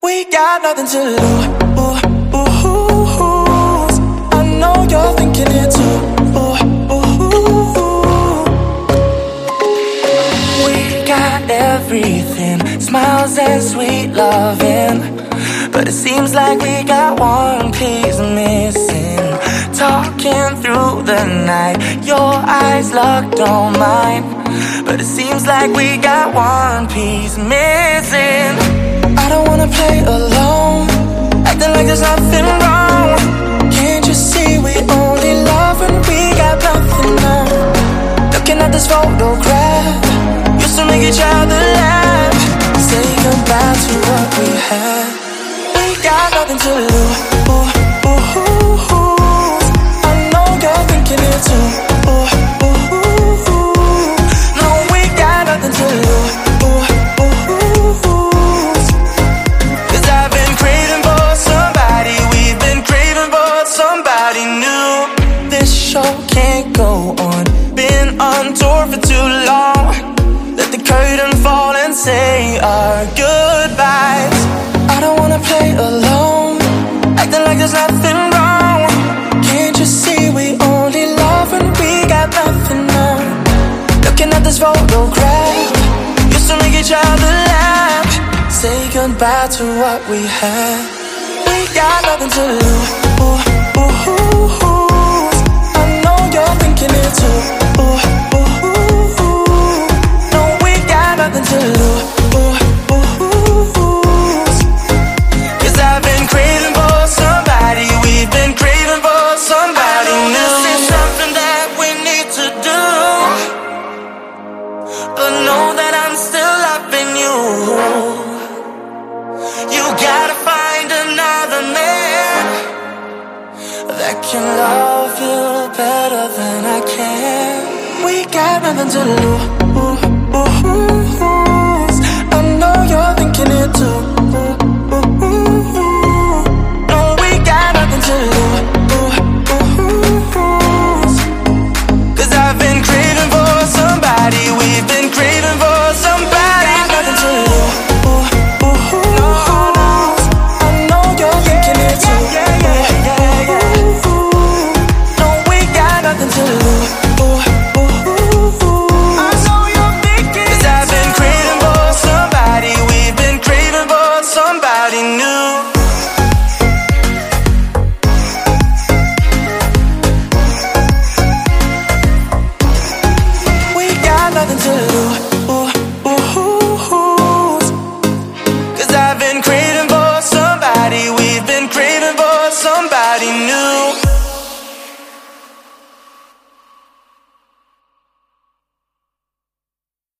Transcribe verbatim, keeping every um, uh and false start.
We got nothing to lose. I know you're thinking it too. We got everything, smiles and sweet loving, but it seems like we got one piece missing. Talking through the night, your eyes locked on mine, but it seems like we got one piece missing. I don't wanna play alone, acting like there's nothing wrong. Can't you see we only love when we got nothing on? Looking at this photograph, used to make each other laugh. Say goodbye to what we had. We got nothing to lose. I know you're thinking it too. No, we got nothing to lose. Cause I've been craving for somebody, we've been craving for somebody new. This show can't go on, been on tour for too long. Let the curtain fall and say our goodbyes. I don't wanna play alone, acting like there's nothing wrong. Can't you see we only love when we got nothing on? Looking at this photograph, used to make each other laugh. Say goodbye to what we had. We got nothing to lose. I know you're thinking it too. No, we got nothing to lose. Cause I've been craving for somebody, we've been craving for somebody new. This is something that we need to do, but know that I'm still loving you. You gotta find another man that can love you better than I can. We got nothing to lose. I know you're thinking it too.